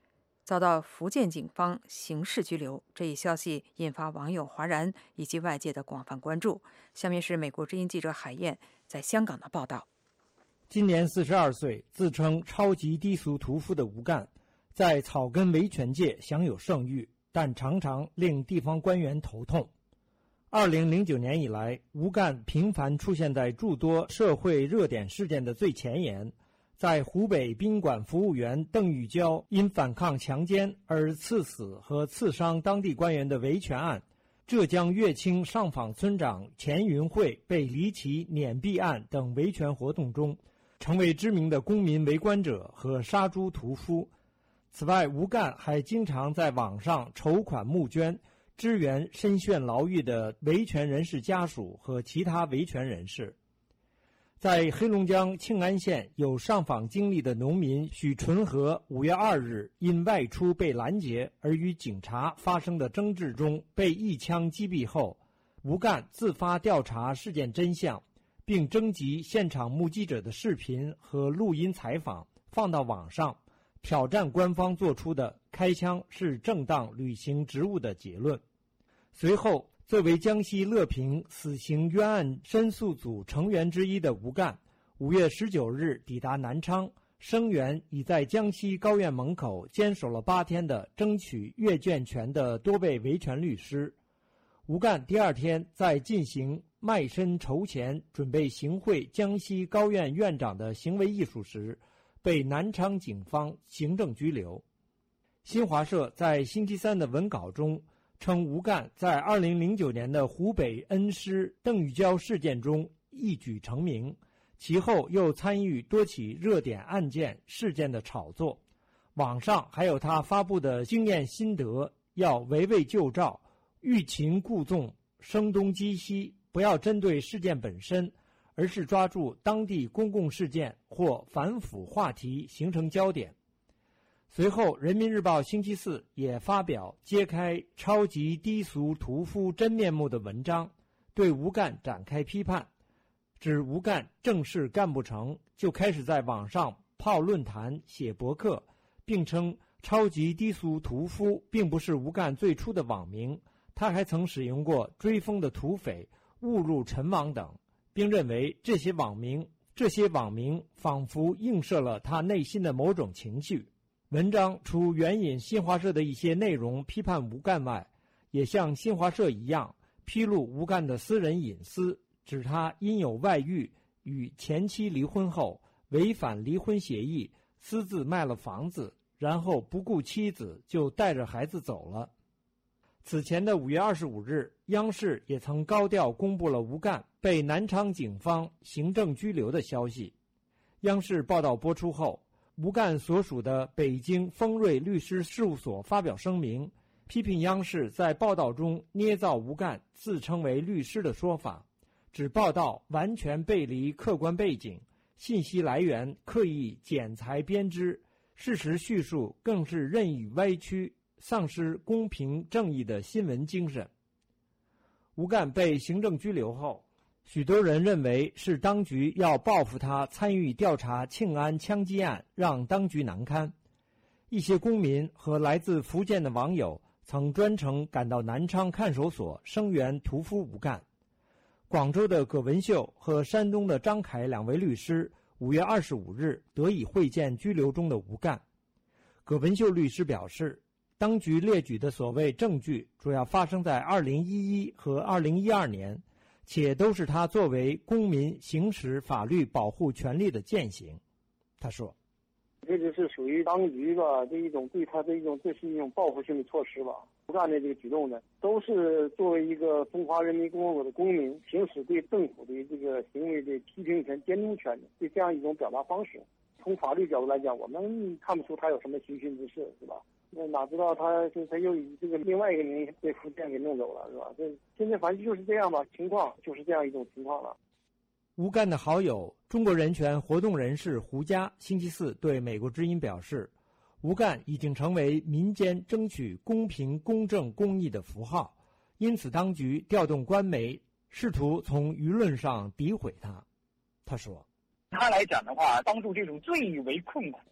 遭到福建警方刑事拘留。这一消息引发网友哗然以及外界的广泛关注。下面是美国之音记者海燕在香港的报道。 今年四十二岁，自称超级低俗屠夫的吴干，在草根维权界享有盛誉，但常常令地方官员头痛。二零零九年以来，吴干频繁出现在诸多社会热点事件的最前沿。在湖北宾馆服务员邓玉娇因反抗强奸而刺死和刺伤当地官员的维权案，浙江乐清上访村长钱云慧被离奇碾毙案等维权活动中，成为知名的公民围观者和杀猪屠夫。此外，吴干还经常在网上筹款募捐，支援深陷牢狱的维权人士家属和其他维权人士。在黑龙江庆安县有上访经历的农民许纯和五月二日因外出被拦截而与警察发生的争执中被一枪击毙后，吴干自发调查事件真相，并征集现场目击者的视频和录音采访放到网上，挑战官方做出的开枪是正当履行职务的结论。随后，作为江西乐平死刑冤案申诉组成员之一的吴干，五月十九日抵达南昌，声援已在江西高院门口坚守了八天的争取阅卷权的多位维权律师。吴干第二天在进行卖身筹钱准备行贿江西高院院长的行为艺术时，被南昌警方行政拘留。新华社在星期三的文稿中称，吴干在二零零九年的湖北恩施邓玉娇事件中一举成名，其后又参与多起热点案件事件的炒作。网上还有他发布的经验心得，要围魏救赵，欲擒故纵，声东击西，不要针对事件本身，而是抓住当地公共事件或反腐话题形成焦点。随后，《人民日报》星期四也发表揭开超级低俗屠夫真面目的文章，对吴干展开批判，指吴干正事干不成，就开始在网上泡论坛、写博客，并称超级低俗屠夫并不是吴干最初的网名，他还曾使用过追风的土匪、误入尘网等，并认为这些网名这些网名仿佛映射了他内心的某种情绪。文章除援引新华社的一些内容批判吴干外，也像新华社一样披露吴干的私人隐私，指他因有外遇，与前妻离婚后违反离婚协议，私自卖了房子，然后不顾妻子就带着孩子走了。此前的五月二十五日，央视也曾高调公布了吴干被南昌警方行政拘留的消息。央视报道播出后，吴干所属的北京丰瑞律师事务所发表声明，批评央视在报道中捏造吴干自称为律师的说法，指报道完全背离客观背景，信息来源刻意剪裁编织，事实叙述更是任意歪曲，丧失公平正义的新闻精神。吴干被行政拘留后，许多人认为是当局要报复他参与调查庆安枪击案，让当局难堪。一些公民和来自福建的网友曾专程赶到南昌看守所声援屠夫吴干。广州的葛文秀和山东的张凯两位律师五月二十五日得以会见拘留中的吴干。葛文秀律师表示，当局列举的所谓证据主要发生在二零一一和二零一二年，且都是他作为公民行使法律保护权利的践行。他说， 这就是属于当局吧，这一种对他的一种，这是一种报复性的措施吧。吴干的这个举动呢，都是作为一个中华人民共和国的公民，行使对政府的这个行为的批评权、监督权的，对这样一种表达方式。从法律角度来讲，我们看不出他有什么刑讯之事，是吧？那哪知道他就他又以这个另外一个名义被福建给弄走了，是吧？这现在反正就是这样吧，情况就是这样一种情况了。 吴干的好友中国人权活动人士胡佳星期四对美国之音表示，吴干已经成为民间争取公平、公正、公义的符号，因此当局调动官媒，试图从舆论上诋毁他。他说， 他来讲的话，帮助这种最为困苦、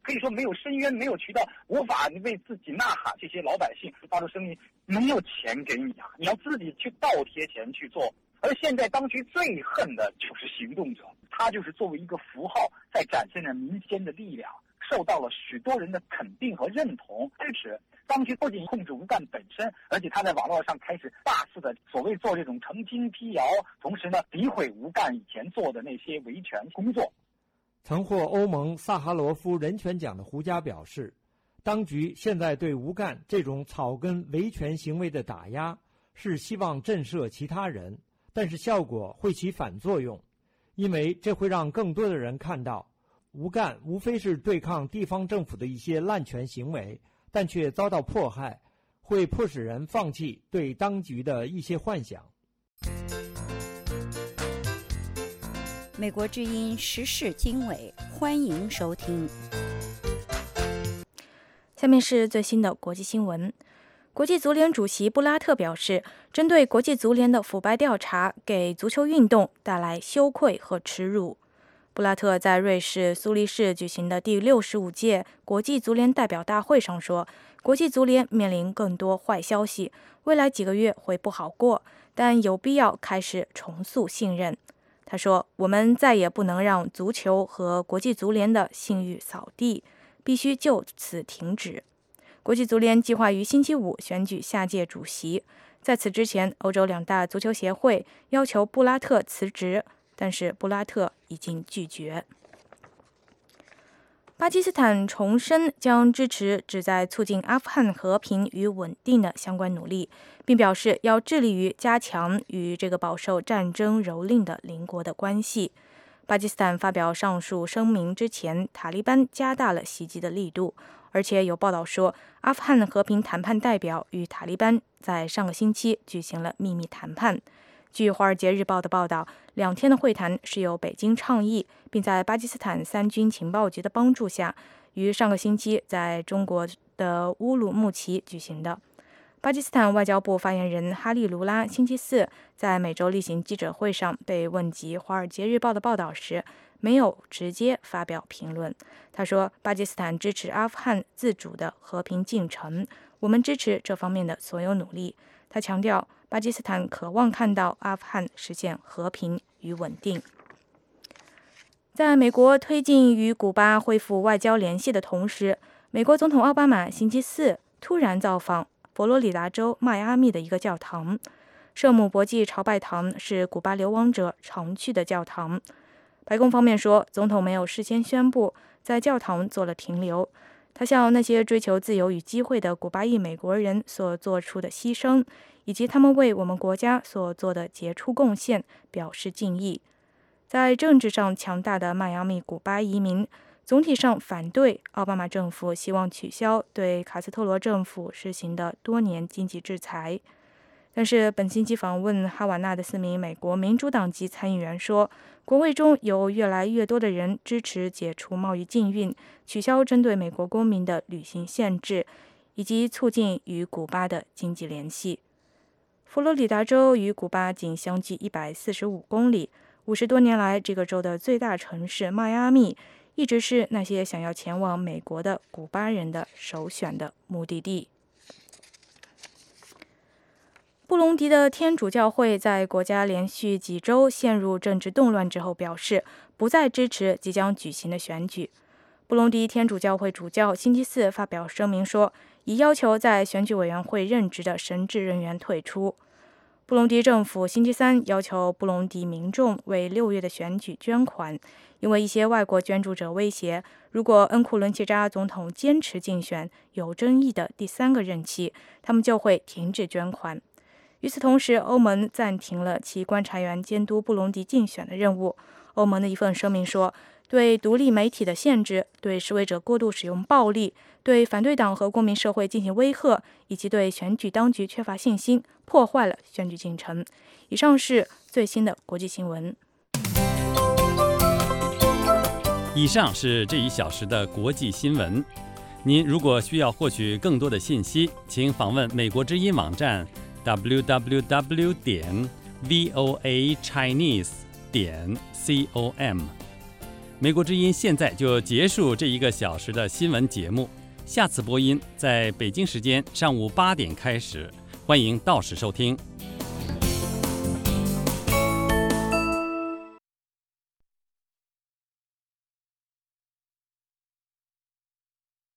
可以说没有深渊，没有渠道，无法为自己呐喊，这些老百姓发出声音，没有钱给你啊，你要自己去倒贴钱去做。而现在当局最恨的就是行动者，他就是作为一个符号，在展现着民间的力量，受到了许多人的肯定和认同支持。当局不仅控制吴干本身，而且他在网络上开始大肆的所谓做这种澄清辟谣，同时呢诋毁吴干以前做的那些维权工作。 曾获欧盟萨哈罗夫人权奖的胡佳表示，当局现在对吴干这种草根维权行为的打压，是希望震慑其他人，但是效果会起反作用，因为这会让更多的人看到，吴干无非是对抗地方政府的一些滥权行为，但却遭到迫害，会迫使人放弃对当局的一些幻想。 美国之音时事经纬，欢迎收听。 下面是最新的国际新闻。国际足联主席布拉特表示，针对国际足联的腐败调查给足球运动带来羞愧和耻辱。布拉特在瑞士苏黎世举行的第六十五届国际足联代表大会上说，国际足联面临更多坏消息，未来几个月会不好过，但有必要开始重塑信任。他说，我们再也不能让足球和国际足联的信誉扫地，必须就此停止。国际足联计划于星期五选举下届主席，在此之前，欧洲两大足球协会要求布拉特辞职，但是布拉特已经拒绝。巴基斯坦重申将支持旨在促进阿富汗和平与稳定的相关努力，并表示要致力于加强与这个饱受战争蹂躏的邻国的关系。巴基斯坦发表上述声明之前，塔利班加大了袭击的力度，而且有报道说，阿富汗和平谈判代表与塔利班在上个星期举行了秘密谈判。据《华尔街日报》的报道，两天的会谈是由北京倡议，并在巴基斯坦三军情报局的帮助下，于上个星期在中国的乌鲁木齐举行的。巴基斯坦外交部发言人哈利卢拉星期四在每周例行记者会上被问及《华尔街日报》的报道时，没有直接发表评论。他说，巴基斯坦支持阿富汗自主的和平进程，我们支持这方面的所有努力。他强调，巴基斯坦渴望看到阿富汗实现和平与稳定。在美国推进与古巴恢复外交联系的同时，美国总统奥巴马星期四突然造访佛罗里达州迈阿密的一个教堂。圣母伯济朝拜堂是古巴流亡者常去的教堂。白宫方面说，总统没有事先宣布在教堂做了停留。他向那些追求自由与机会的古巴裔美国人所做出的牺牲，以及他们为我们国家所做的杰出贡献表示敬意。在政治上强大的迈阿密古巴移民总体上反对奥巴马政府希望取消对卡斯特罗政府实行的多年经济制裁。但是本星期访问哈瓦那的四名美国民主党籍参议员说，国会中有越来越多的人支持解除贸易禁运，取消针对美国公民的旅行限制，以及促进与古巴的经济联系。佛罗里达州与古巴仅相距一百四十五公里，五十多年来，这个州的最大城市迈阿密一直是那些想要前往美国的古巴人的首选的目的地。布隆迪的天主教会在国家连续几周陷入政治动乱之后表示，不再支持即将举行的选举。布隆迪天主教会主教星期四发表声明说，已要求在选举委员会任职的神职人员退出。布隆迪政府星期三要求布隆迪民众为六月的选举捐款，因为一些外国捐助者威胁，如果恩库伦齐扎总统坚持竞选有争议的第三个任期，他们就会停止捐款。与此同时，欧盟暂停了其观察员监督布隆迪竞选的任务。欧盟的一份声明说，对独立媒体的限制，对示威者过度使用暴力，对反对党和公民社会进行威吓，以及对选举当局缺乏信心，破坏了选举进程。以上是最新的国际新闻。 以上是这一小时的国际新闻。您如果需要获取更多的信息，请访问美国之音网站 double-u double-u double-u 点 voa chinese 点 com。 美国之音现在就结束这一个小时的新闻节目，下次播音在北京时间上午八点开始，欢迎到时收听。